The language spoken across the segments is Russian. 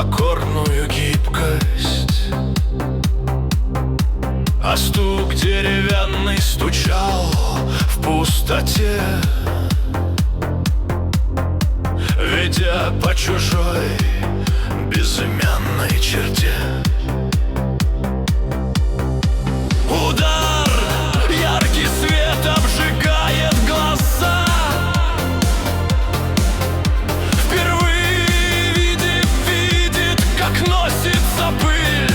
покорную гибкость, а стук деревянный стучал в пустоте, ведя по чужой безымянной черте. Удар, яркий свет обжигает глаза. Впервые видит, как носится пыль,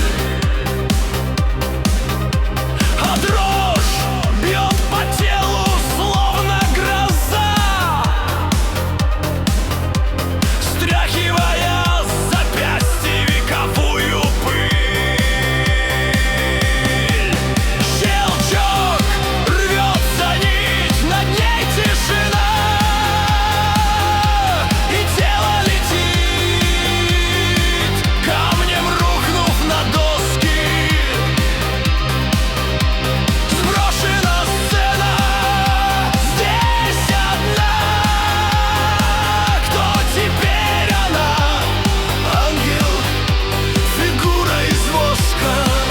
а дрожь бьет по телу, словно гроза, стряхивая с запястья вековую пыль. Щелчок, рвется нить, над ней тишина, и тело летит, камнем рухнув на доски. Сброшена сцена, здесь одна. Кто теперь она? Ангел, фигура из воска.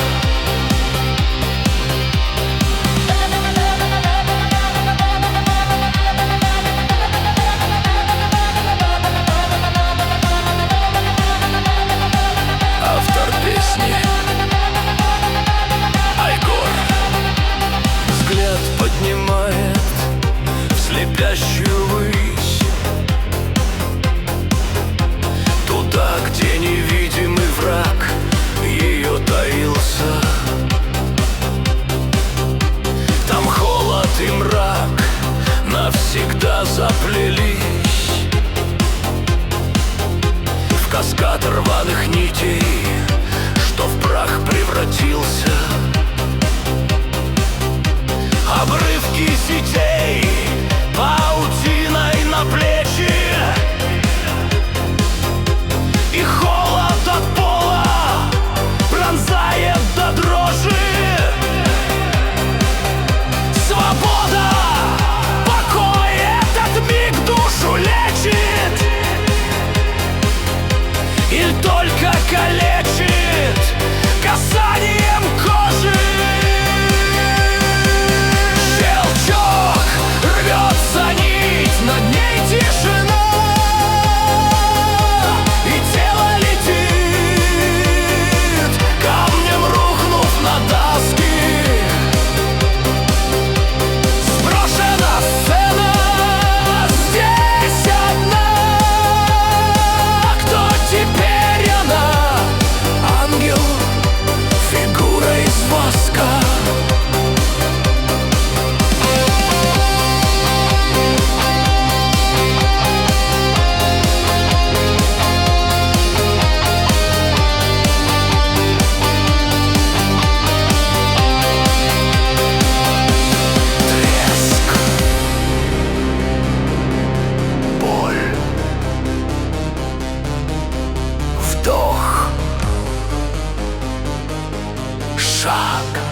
Автор песни Айгор. Взгляд поднимает в слепящую высь, туда, где невидимый враг ее таился. Там холод и мрак навсегда заплелись в каскад рваных нитей, что в прах превратился. Обрывки сетей паутиной на плечи, и холод от пола пронзает до дрожи. Свобода, покой, этот миг душу лечит или только калечит касанием кожи. Щелчок, рвется нить, над ней тишина, и тело летит, камнем рухнув на доски. Сброшена сцена, здесь одна. Кто теперь она? Ангел, фигура из воска. Треск, боль, вдох, шаг.